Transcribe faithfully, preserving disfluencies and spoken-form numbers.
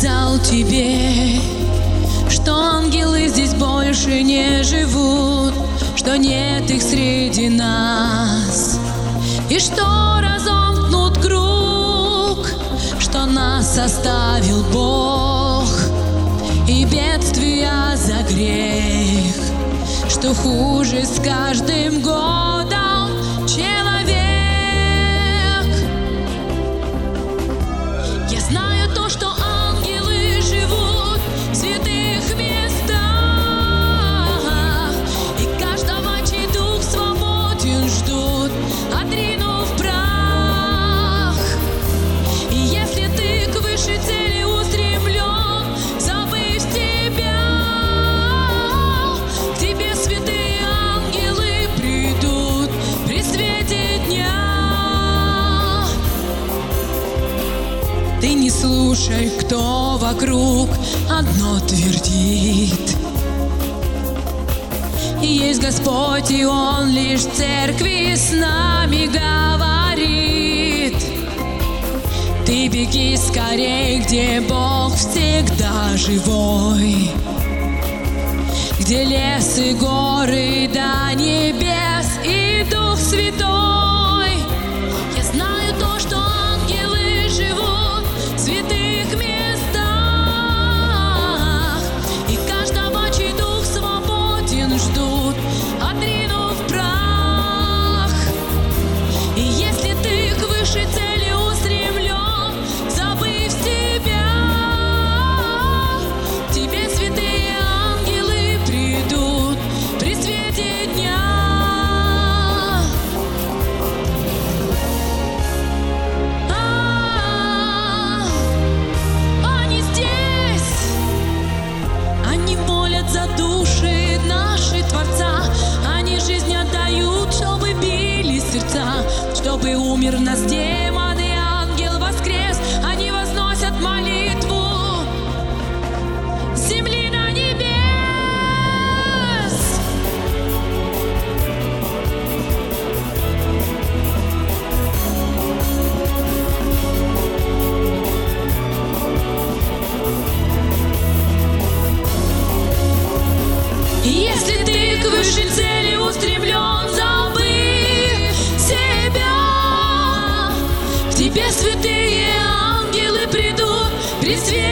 сказал тебе, что ангелы здесь больше не живут, что нет их среди нас, и что разомкнут круг, что нас оставил Бог, и бедствия за грех, что хуже с каждым годом человек. Я знаю то, что ангелы живут в святых местах, и каждого, чей дух свободен, ждут, отринув прах. И если ты к высшей цели устремлен, забыв себя, к тебе святые ангелы придут при свете дня. Ты не слушай, кто вокруг одно твердит. Есть Господь, и Он лишь в церкви с нами говорит. Ты беги скорей, где Бог всегда живой, где лес и горы до небес и Дух Святой. Я знаю то, что ангелы живут в святых местах, и каждого, чей дух свободен, ждут, отринув прах. И если ты к высшей цели устремлен, забыв себя, к тебе святые ангелы придут при свете дня. А, они здесь, они молят за души наши Творца, они жизнь отдают, чтобы бились сердца, чтобы умер нас демон и ангел воскрес. Они возносят молитву с земли на небес. Если ты к высшей цели устремлен, забыв себя, к тебе святые ангелы придут при свете